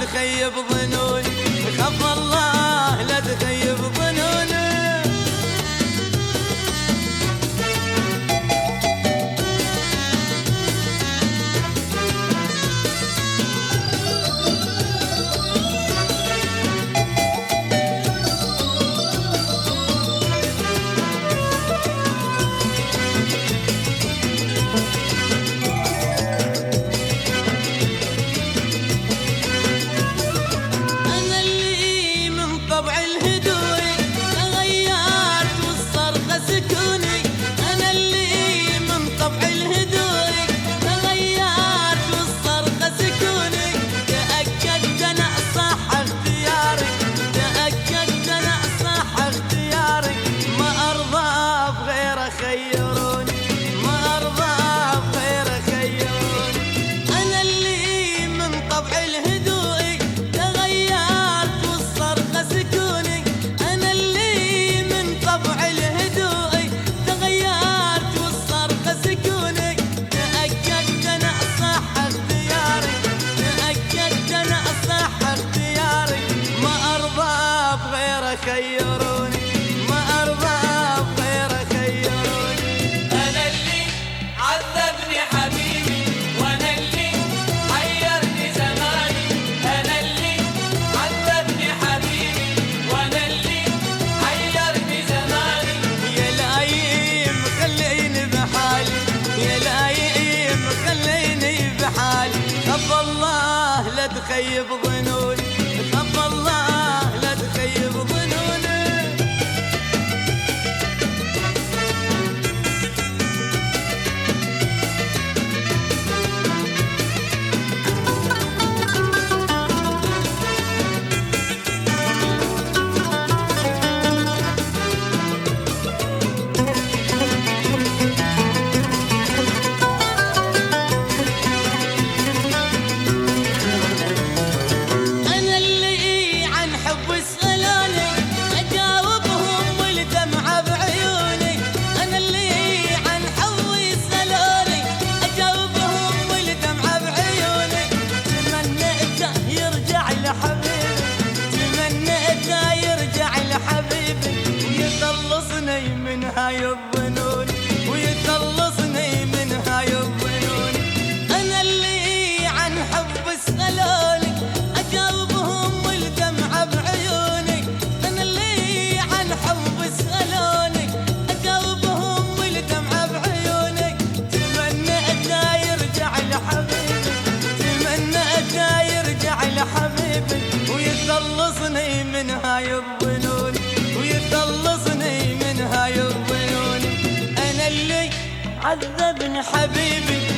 تخيب ظنوني، خف الله لا تخيب ظنوني. خيروني ما أرضى بغير خيروني. أنا اللي عذبني حبيبي وأنا اللي حيرني زماني. أنا اللي عذبني حبيبي وأنا اللي حيرني زماني. يا لايم خليني بحالي، يا لايم خليني بحالي. خف الله لا تخيب ظنوني، خف الله لا تخيب ظنوني. من هاي الظنون ويخلصني من هاي الظنون. أنا اللي عن حب سألوني أجاوبهم والدمعة بعيوني. أنا اللي عن حب سألوني أجاوبهم والدمعة بعيوني. تمنيت يرجع لحبيبي، تمنيت يرجع لحبيبي ويخلصني من هاي الظنون، ويخلصني من هاي الظنون. أنا اللي عذبني حبيبي